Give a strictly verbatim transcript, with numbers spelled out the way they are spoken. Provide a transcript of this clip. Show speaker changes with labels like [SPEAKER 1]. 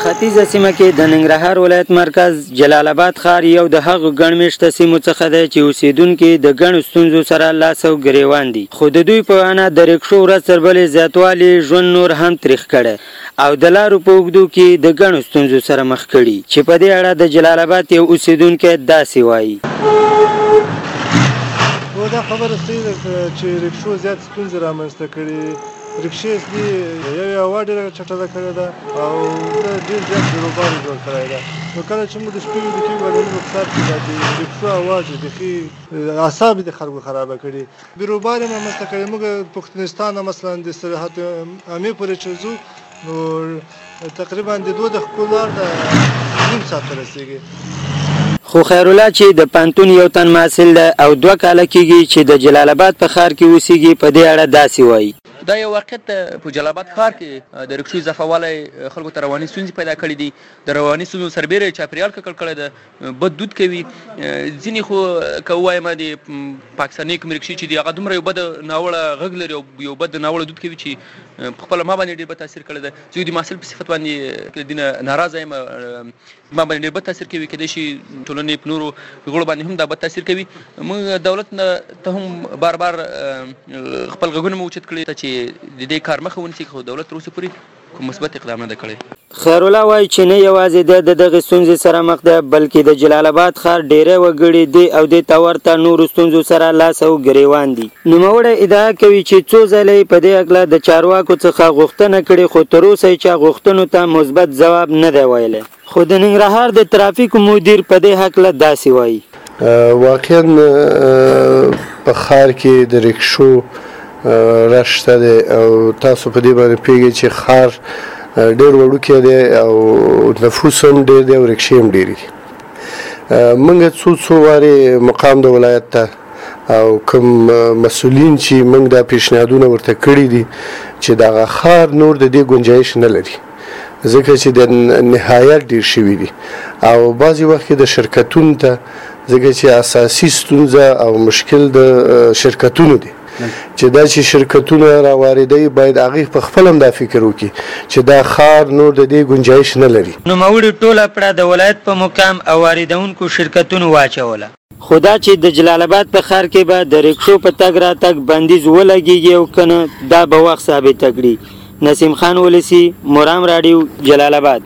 [SPEAKER 1] ختیځه سیمه کې د ننګرهار ولایت مرکز جلال آباد ښار یو د هغو ګڼ مېشته سیمو څخه دی چې اوسېدونکي د ګڼو ستونزو سره لاس او ګرېوان دي، خو د دوی په وینا د رکشو ورځ تر بلې زیاتوالي ژوند نور هم تریخ کړی او د لارو په اوږدو کې د ګڼو ستونزو سره مخ کړي، چې په دې اړه د جلال آباد یو اوسېدونکی داسې وایي.
[SPEAKER 2] دا خبره صحیح ده چې رکشو زیات ستونزې رامنځته کړي. رکشې اصلي یوې هوا ډېره چټله کړې ده او ډېر زیات بیروبار یې جوړ کړی ده. نو کله چې موږ د شپې ویده کېږو ګاډیو په ښار کې دا د رکشو هوا چې بیخي اعصاب یې د خلکو خرابه کړي، بیروبار یې رامنځته کړی. موږ پښتونستان مثلا د سرحد امې پورې چې ځو نو تقریبا د دوه دقیقو لار ده نیم ساعت ته رسېږي.
[SPEAKER 1] خو خیرالله چې د پوهنتون یو تن محصل ده او دوه کاله کېږي چې د جلال آباد په ښار کې اوسېږي، په دې اړه داسې وایي.
[SPEAKER 3] دا یو واقعیت په جلال آباد ښار کې د رکشو اضافه والی خلکو ته رواني ستونزې پیدا کړي دي. د رواني ستونزو سربیره یې چاپېریال ککړ کړی ده، بد دود کوي. ځینې خو که ووایم د پاکستاني کوم رکشې چې دي هغه دومره یو بد ناوړه غږ لري او یو بد ناوړه دود کوي چې په خپله ما باندې ډېر بد تاثیر کړی ده. زه د محصل په صفت باندې د دې نه ناراضه یم، ما باندې ډېر بد تاثیر کوي. کیدای شي ټولنې په نورو غړو باندې هم دا بد تاثیر کوي. موږ دولت نه ته هم بار بار خپل غږونه مو اوچت کړي چې د دې کار مخه ونیسي، خو دولت تر اوسه پورې کوم مثبت اقدام نه ده کړی.
[SPEAKER 1] خیرالله وایي چې نه یوازې دی د دغې ستونزې سره مخ دی، بلکې د جلال آباد ښار ډېری وګړي دې او دې ته ورته نورو ستونزو سره لاس او ګرېوان دي. نوموړی ادعا کوي چې څو ځله یې په دې هکله د چارواکو څخه غوښتنه کړې، خو تر اوسه یې چا غوښتنو ته مثبت ځواب نه دی ویلی. خو د ننګرهار د ترافیکو مدیر په دې هکله داسې وایي.
[SPEAKER 4] واقعا په ښار کې د رکشو رشته دی او تاسو په دې باندې پوهېږئ چې ښار ډېر وړوکی دی او نفوس هم ډېر دی او رکشې هم ډېرې دي. موږ څو څو وارې مقام د ولایت ته او کوم مسؤلین چې موږ دا پیشنهادونه ورته کړي دي چې دغه ښار نور د دې ګنجایش نه لري، ځکه چې د نهایت ډېر شوي دي او بعضې وخت کې د شرکتونو ته، ځکه چې اساسي ستونزه او مشکل د شرکتونو دی چې دا چې شرکتونه راواردوي باید هغې په خپل هم دا فکر وکړي چې دا ښار نور د دې ګنجایش نه لري.
[SPEAKER 1] نوموړي ټوله پړه د ولایت په مقام او واردونکو شرکتونو واچوله. خو دا چې د جلال آباد په ښار کې به د رکشو په تګ راتګ بندیز ولګېږي او که نه، دا به وخت ثابته کړي. نسیم خان ولسی، مرام راډیو، جلال آباد.